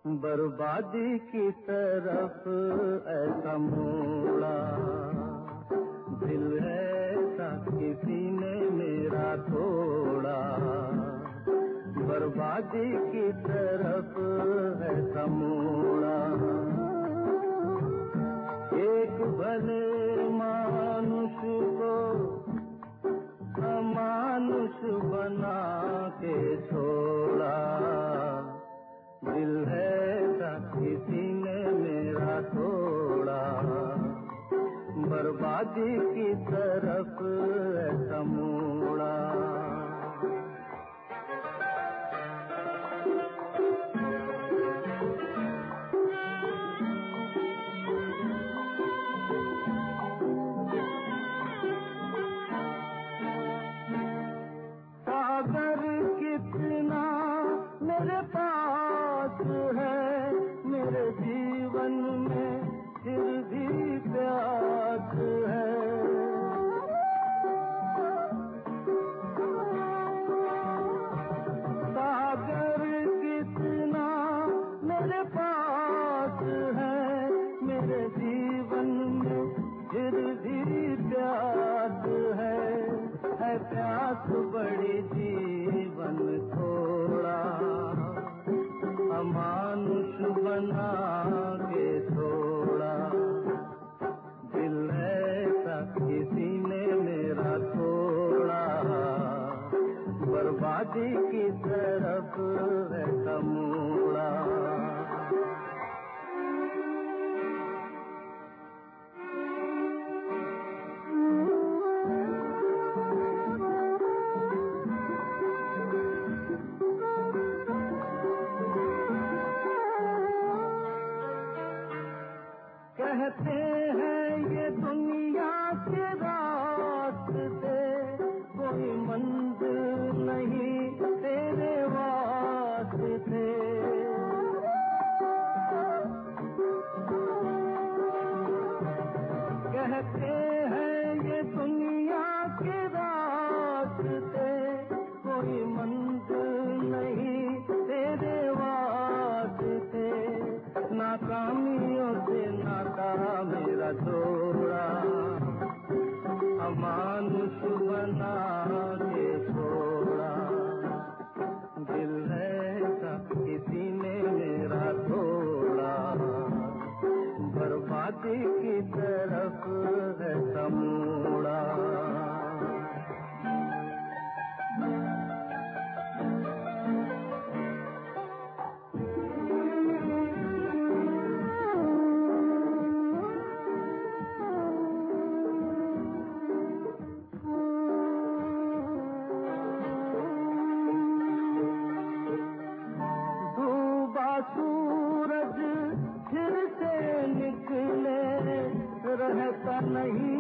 बर्बादी की तरफ ऐसा मोड़ा, दिल ऐसा किसी ने मेरा तोड़ा। बर्बादी की तरफ ऐसा मोड़ा, एक भले मानुष को अमानुष बना के छोड़ा। दिल ऐसा किसी ने मेरा तोड़ा, बर्बादी की तरफ ऐसा मोड़ा। सागर कितना मेरे पास है, मेरे जीवन में फिर भी प्यास है। सागर कितना मेरे पास है, मेरे जीवन में फिर भी प्यास है प्यास बड़ी जीवन थोड़ा, अमानुष बना के छोड़ा। दिल ऐसा किसी ने मेरा तोड़ा, बर्बादी की तरफ ऐसा मोड़ा। कहते हैं ये दुनिया के रास्ते, कोई मंजिल नहीं तेरे वास्ते। कहते हैं ये दुनिया के रास्ते, कोई मंजिल नहीं तेरे वास्ते। नाकामियों से नाता मेरा जोड़ा, अमानुष बना के छोड़ा। दिल ऐसा किसी ने मेरा तोड़ा, बर्बादी की तरफ ऐसा मोड़ा। सूरज फिर से निकले, रहता नहीं